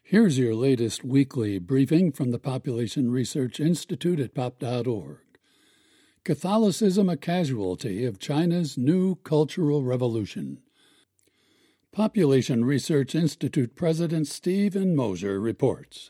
Here's your latest weekly briefing from the Population Research Institute at pop.org. Catholicism a casualty of China's new cultural revolution. Population Research Institute President Stephen Moser reports.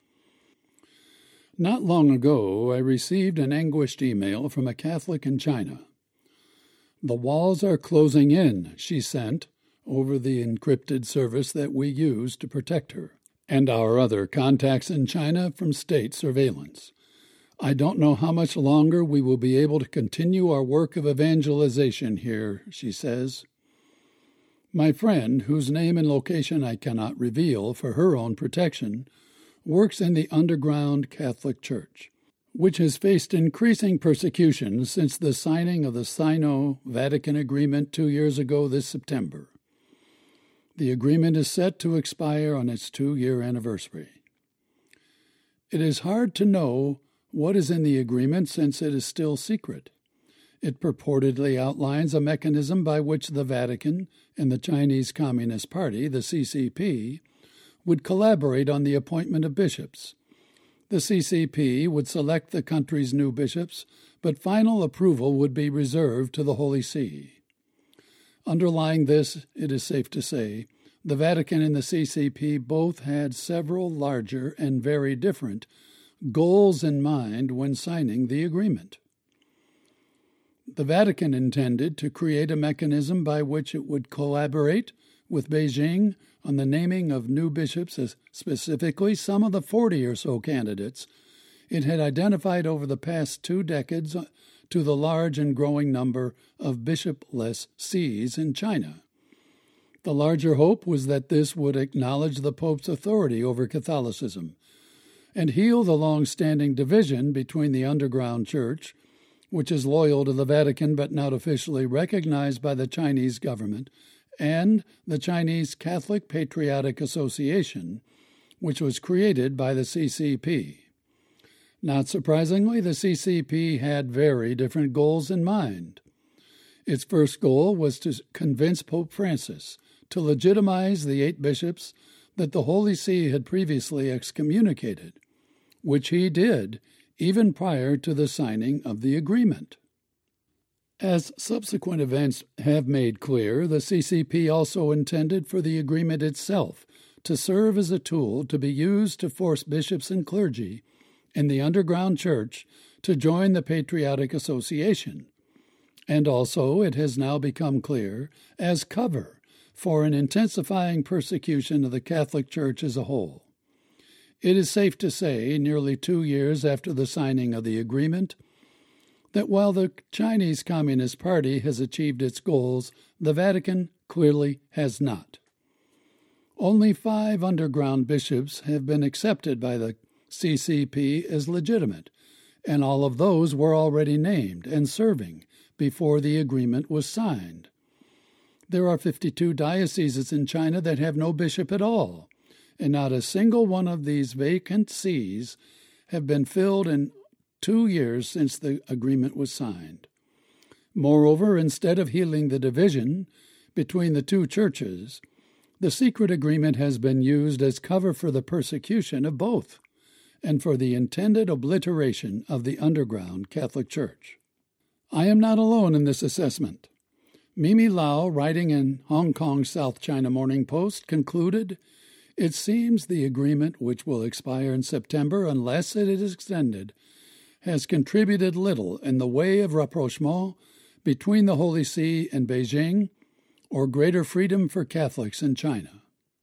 Not long ago, I received an anguished email from a Catholic in China. "The walls are closing in," she sent over the encrypted service that we use to protect her and our other contacts in China from state surveillance. "I don't know how much longer we will be able to continue our work of evangelization here," she says. My friend, whose name and location I cannot reveal for her own protection, works in the underground Catholic Church, which has faced increasing persecution since the signing of the Sino-Vatican Agreement 2 years ago this September. The agreement is set to expire on its 2-year anniversary. It is hard to know what is in the agreement since it is still secret. It purportedly outlines a mechanism by which the Vatican and the Chinese Communist Party, the CCP, would collaborate on the appointment of bishops. The CCP would select the country's new bishops, but final approval would be reserved to the Holy See. Underlying this, it is safe to say, the Vatican and the CCP both had several larger and very different goals in mind when signing the agreement. The Vatican intended to create a mechanism by which it would collaborate with Beijing on the naming of new bishops, as specifically some of the 40 or so candidates it had identified over the past 2 decades to the large and growing number of bishopless sees in China. The larger hope was that this would acknowledge the Pope's authority over Catholicism and heal the long-standing division between the underground church, which is loyal to the Vatican but not officially recognized by the Chinese government, and the Chinese Catholic Patriotic Association, which was created by the CCP. Not surprisingly, the CCP had very different goals in mind. Its first goal was to convince Pope Francis to legitimize the 8 bishops that the Holy See had previously excommunicated, which he did even prior to the signing of the agreement. As subsequent events have made clear, the CCP also intended for the agreement itself to serve as a tool to be used to force bishops and clergy in the underground church to join the Patriotic Association, and also, it has now become clear, as cover for an intensifying persecution of the Catholic Church as a whole. It is safe to say, nearly 2 years after the signing of the agreement, that while the Chinese Communist Party has achieved its goals, the Vatican clearly has not. Only 5 underground bishops have been accepted by the CCP as legitimate, and all of those were already named and serving before the agreement was signed. There are 52 dioceses in China that have no bishop at all, and not a single one of these vacant sees have been filled in 2 years since the agreement was signed. Moreover, instead of healing the division between the 2 churches, the secret agreement has been used as cover for the persecution of both and for the intended obliteration of the underground Catholic Church. I am not alone in this assessment. Mimi Lau, writing in Hong Kong's South China Morning Post, concluded, "It seems the agreement, which will expire in September unless it is extended, has contributed little in the way of rapprochement between the Holy See and Beijing or greater freedom for Catholics in China."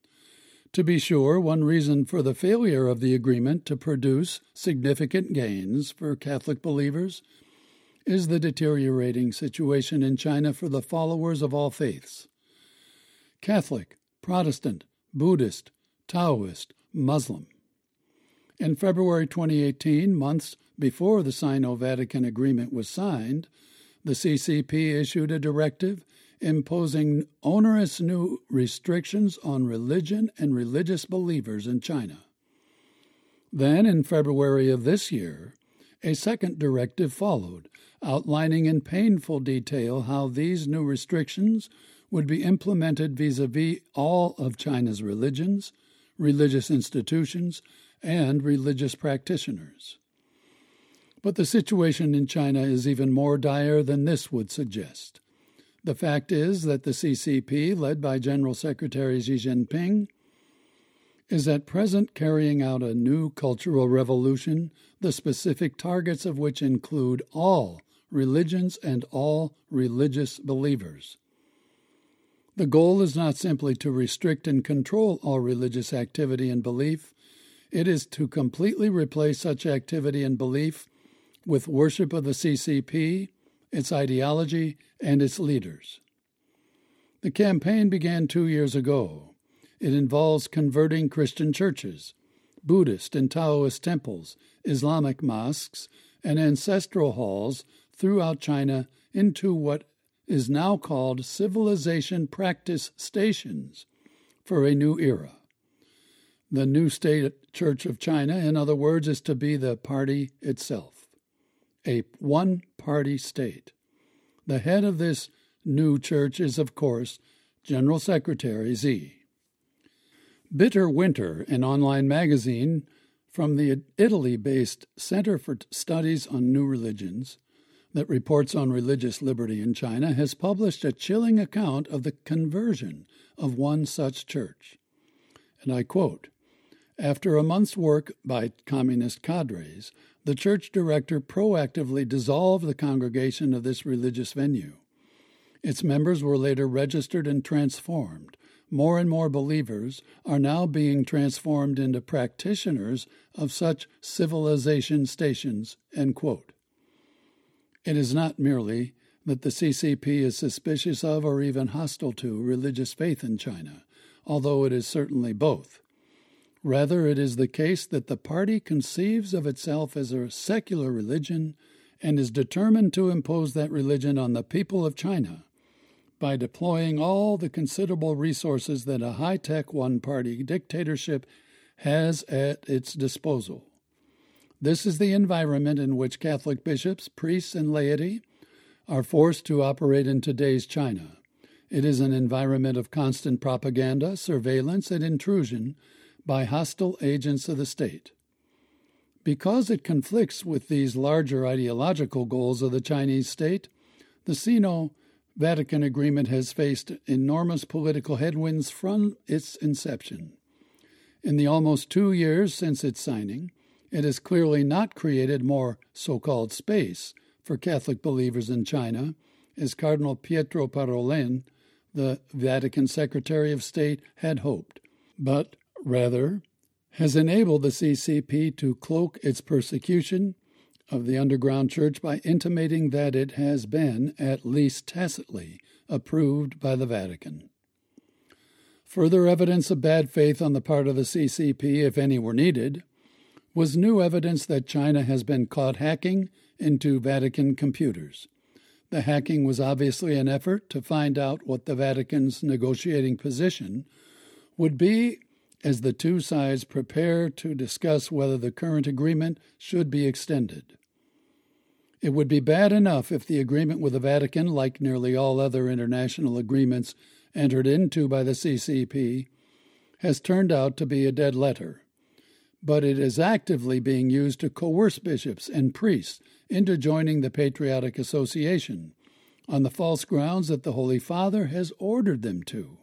To be sure, one reason for the failure of the agreement to produce significant gains for Catholic believers is the deteriorating situation in China for the followers of all faiths. Catholic, Protestant, Buddhist, Taoist, Muslim. In February 2018, months before the Sino-Vatican Agreement was signed, the CCP issued a directive imposing onerous new restrictions on religion and religious believers in China. Then, in February of this year, a second directive followed, outlining in painful detail how these new restrictions would be implemented vis-à-vis all of China's religions, religious institutions, and religious practitioners. But the situation in China is even more dire than this would suggest. The fact is that the CCP, led by General Secretary Xi Jinping, is at present carrying out a new cultural revolution, the specific targets of which include all religions and all religious believers. The goal is not simply to restrict and control all religious activity and belief. It is to completely replace such activity and belief with worship of the CCP, its ideology, and its leaders. The campaign began 2 years ago. It involves converting Christian churches, Buddhist and Taoist temples, Islamic mosques, and ancestral halls throughout China into what is now called civilization practice stations for a new era. The new state Church of China, in other words, is to be the party itself, a one-party state. The head of this new church is, of course, General Secretary Xi. Bitter Winter, an online magazine from the Italy-based Center for Studies on New Religions that reports on religious liberty in China, has published a chilling account of the conversion of one such church. And I quote, "After a month's work by communist cadres, the church director proactively dissolved the congregation of this religious venue. Its members were later registered and transformed. More and more believers are now being transformed into practitioners of such civilization stations," end quote. It is not merely that the CCP is suspicious of or even hostile to religious faith in China, although it is certainly both. Rather, it is the case that the party conceives of itself as a secular religion and is determined to impose that religion on the people of China by deploying all the considerable resources that a high-tech one-party dictatorship has at its disposal. This is the environment in which Catholic bishops, priests, and laity are forced to operate in today's China. It is an environment of constant propaganda, surveillance, and intrusion by hostile agents of the state. Because it conflicts with these larger ideological goals of the Chinese state, the Sino-Vatican agreement has faced enormous political headwinds from its inception. In the almost 2 years since its signing, it has clearly not created more so-called space for Catholic believers in China, as Cardinal Pietro Parolin, the Vatican Secretary of State, had hoped, but rather has enabled the CCP to cloak its persecution of the underground church by intimating that it has been, at least tacitly, approved by the Vatican. Further evidence of bad faith on the part of the CCP, if any were needed, was new evidence that China has been caught hacking into Vatican computers. The hacking was obviously an effort to find out what the Vatican's negotiating position would be as the two sides prepare to discuss whether the current agreement should be extended. It would be bad enough if the agreement with the Vatican, like nearly all other international agreements entered into by the CCP, has turned out to be a dead letter. But it is actively being used to coerce bishops and priests into joining the Patriotic Association on the false grounds that the Holy Father has ordered them to.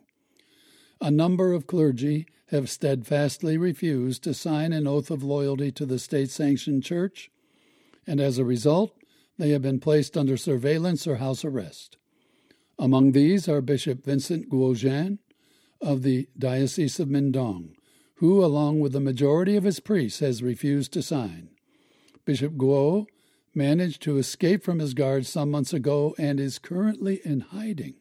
A number of clergy have steadfastly refused to sign an oath of loyalty to the state-sanctioned church, and as a result, they have been placed under surveillance or house arrest. Among these are Bishop Vincent Guozhan of the Diocese of Mindong, who, along with the majority of his priests, has refused to sign. Bishop Guo managed to escape from his guards some months ago and is currently in hiding.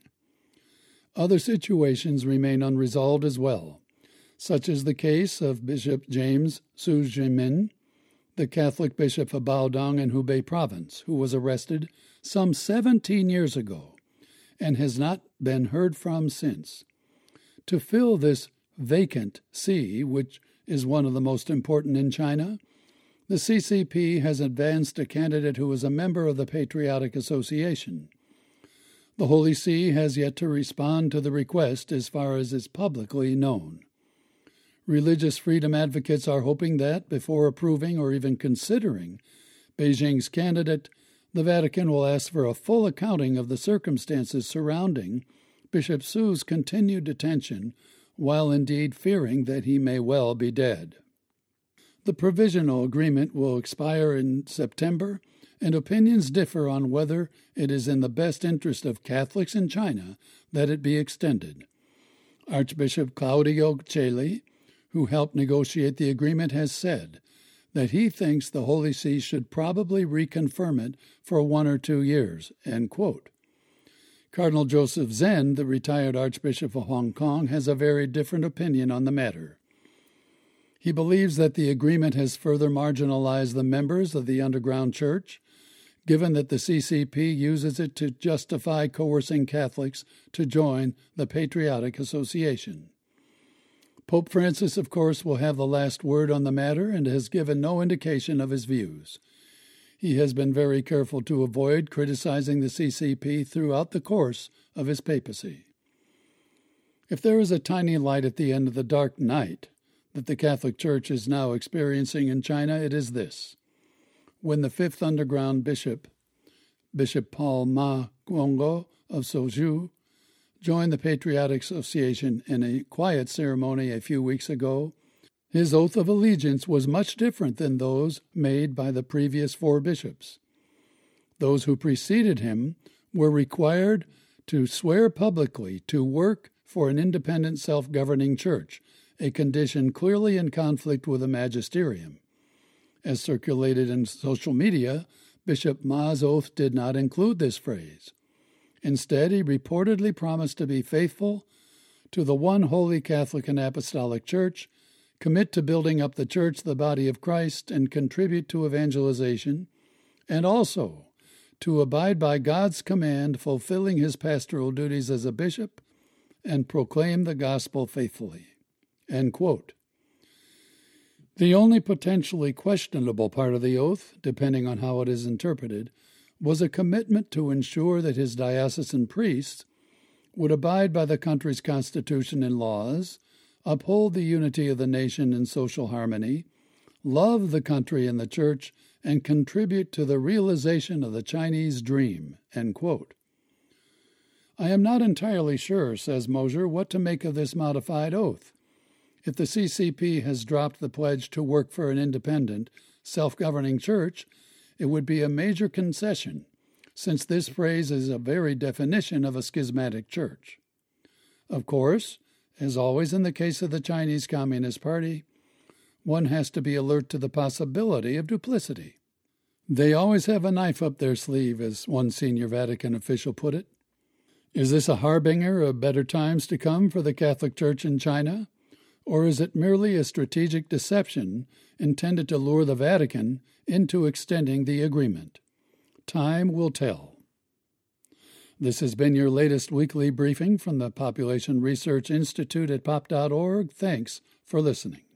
Other situations remain unresolved as well, such as the case of Bishop James Su Jimin, the Catholic bishop of Baodong in Hubei province, who was arrested some 17 years ago and has not been heard from since. To fill this vacant see, which is one of the most important in China, the CCP has advanced a candidate who is a member of the Patriotic Association. The Holy See has yet to respond to the request as far as is publicly known. Religious freedom advocates are hoping that, before approving or even considering Beijing's candidate, the Vatican will ask for a full accounting of the circumstances surrounding Bishop Su's continued detention, while indeed fearing that he may well be dead. The provisional agreement will expire in September, and opinions differ on whether it is in the best interest of Catholics in China that it be extended. Archbishop Claudio Celi, who helped negotiate the agreement, has said that he thinks the Holy See should probably reconfirm it for 1 or 2 years, end quote. Cardinal Joseph Zen, the retired Archbishop of Hong Kong, has a very different opinion on the matter. He believes that the agreement has further marginalized the members of the underground church, given that the CCP uses it to justify coercing Catholics to join the Patriotic Association. Pope Francis, of course, will have the last word on the matter and has given no indication of his views. He has been very careful to avoid criticizing the CCP throughout the course of his papacy. If there is a tiny light at the end of the dark night that the Catholic Church is now experiencing in China, it is this. When the fifth underground bishop, Bishop Paul Ma Guongo of Suzhou, joined the Patriotic Association in a quiet ceremony a few weeks ago, his oath of allegiance was much different than those made by the previous 4 bishops. Those who preceded him were required to swear publicly to work for an independent self-governing church, a condition clearly in conflict with the magisterium. As circulated in social media, Bishop Ma's oath did not include this phrase. Instead, he reportedly promised to be faithful to the one holy Catholic and Apostolic Church, commit to building up the Church, the body of Christ, and contribute to evangelization, and also to abide by God's command, fulfilling his pastoral duties as a bishop, and proclaim the gospel faithfully. End quote. The only potentially questionable part of the oath, depending on how it is interpreted, was a commitment to ensure that his diocesan priests would abide by the country's constitution and laws, uphold the unity of the nation and social harmony, love the country and the church, and contribute to the realization of the Chinese dream, end quote. I am not entirely sure, says Mosier, what to make of this modified oath. If the CCP has dropped the pledge to work for an independent, self-governing church, it would be a major concession, since this phrase is a very definition of a schismatic church. Of course, as always in the case of the Chinese Communist Party, one has to be alert to the possibility of duplicity. They always have a knife up their sleeve, as one senior Vatican official put it. Is this a harbinger of better times to come for the Catholic Church in China? Or is it merely a strategic deception intended to lure the Vatican into extending the agreement? Time will tell. This has been your latest weekly briefing from the Population Research Institute at pop.org. Thanks for listening.